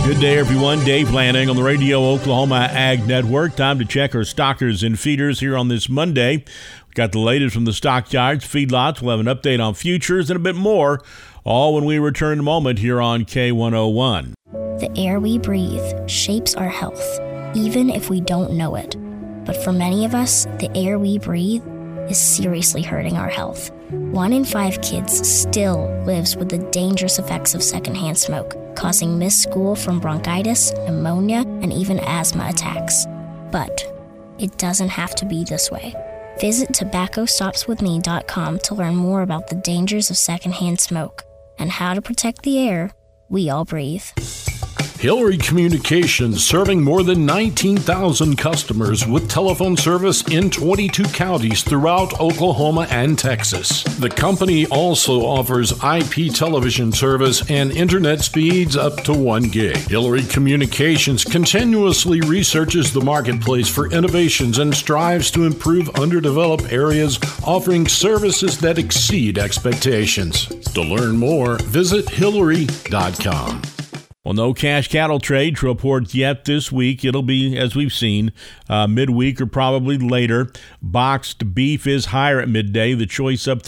Good day, everyone. Dave Lanning on the Radio Oklahoma Ag Network. Time to check our stockers and feeders here on this Monday. We've got the latest from the stockyards, feedlots. We'll have an update on futures and a bit more, all when we return in a moment here on K101. The air we breathe shapes our health, even if we don't know it. But for many of us, the air we breathe is seriously hurting our health. 1 in 5 kids still lives with the dangerous effects of secondhand smoke, causing missed school from bronchitis, pneumonia, and even asthma attacks. But it doesn't have to be this way. Visit tobaccostopswithme.com to learn more about the dangers of secondhand smoke and how to protect the air we all breathe. Hillary Communications, serving more than 19,000 customers with telephone service in 22 counties throughout Oklahoma and Texas. The company also offers IP television service and internet speeds up to 1 gig. Hillary Communications continuously researches the marketplace for innovations and strives to improve underdeveloped areas, offering services that exceed expectations. To learn more, visit Hillary.com. Well, no cash cattle trade to report yet this week. It'll be, as we've seen, midweek or probably later. Boxed beef is higher at midday. The choice up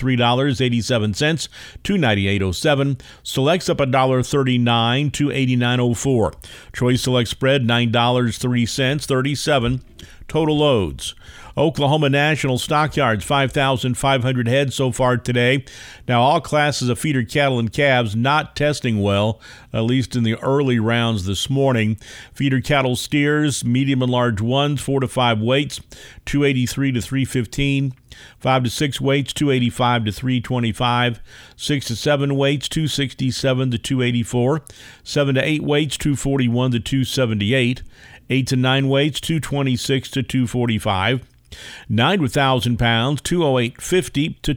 $3.87, $298.07. Select's up $1.39, $289.04. Choice select spread $9.03, 37. Total loads. Oklahoma National Stockyards, 5,500 head so far today. Now, all classes of feeder cattle and calves not testing well, at least in the early rounds this morning. Feeder cattle steers, medium and large ones, 4 to 5 weights, 283 to 315. 5 to 6 weights, 285 to 325. 6 to 7 weights, 267 to 284. 7 to 8 weights, 241 to 278. 8 to 9 weights, 226 to 245. 9 to 1,000 pounds, 208.50 to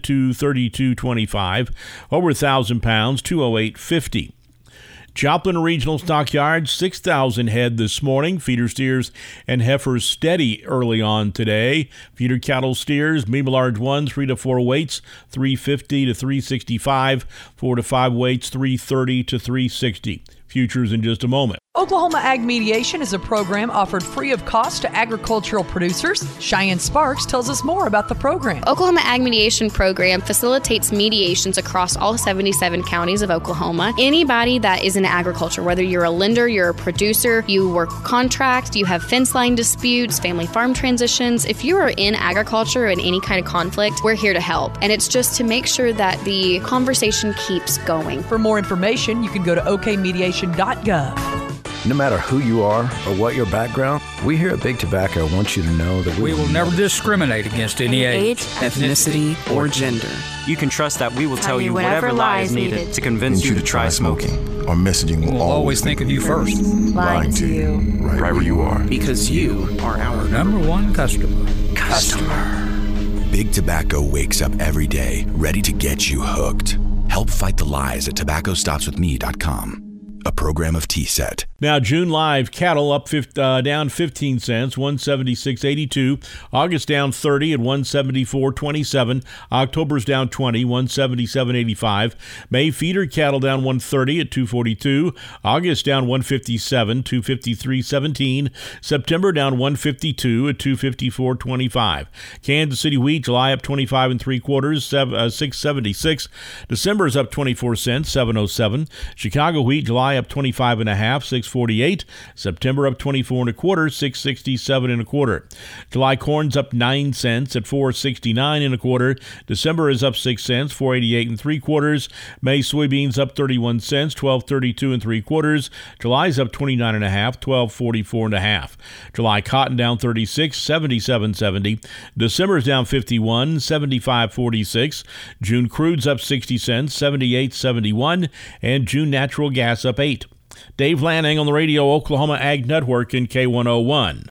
232.25. Over 1,000 pounds, 208.50. Joplin Regional Stockyards, 6,000 head this morning. Feeder steers and heifers steady early on today. Feeder cattle steers, medium large ones, 3 to 4 weights, 350 to 365. 4 to 5 weights, 330 to 360. Futures in just a moment. Oklahoma Ag Mediation is a program offered free of cost to agricultural producers. Cheyenne Sparks tells us more about the program. Oklahoma Ag Mediation Program facilitates mediations across all 77 counties of Oklahoma. Anybody that is in agriculture, whether you're a lender, you're a producer, you work contracts, you have fence line disputes, family farm transitions, if you are in agriculture in any kind of conflict, we're here to help. And it's just to make sure that the conversation keeps going. For more information, you can go to okmediation.gov. No matter who you are or what your background, we here at Big Tobacco want you to know that we will never discriminate against any age, ethnicity, or gender. You can trust that we will tell you whatever lie is needed to convince you to try smoking. Our messaging will always think of you first. Lying to you right where you are. Because you are our number one customer. Big Tobacco wakes up every day ready to get you hooked. Help fight the lies at tobaccostopswithme.com. A program of T-Set. Now, June live cattle up down 15 cents, 176.82. August down 30 at 174.27. October's down 20, 177.85. May feeder cattle down 130 at 242. August down 157, 253.17. September down 152 at 254.25. Kansas City wheat July up 25 3/4, 676. December is up 24 cents, 707. Chicago wheat July up 25 1/2, 648. September up 24 1/4, 667 1/4. July corn's up 9 cents at 469 1/4. December is up 6 cents, 488 3/4. May soybeans up 31 cents, 1232 3/4. July's up 29 1/2, 1244 1/2. July cotton down 36, 77.70. December's down 51, 75.46. June crude's up 60 cents, 78.71, and June natural gas up 8. Dave Lanning on the Radio Oklahoma Ag Network in K101.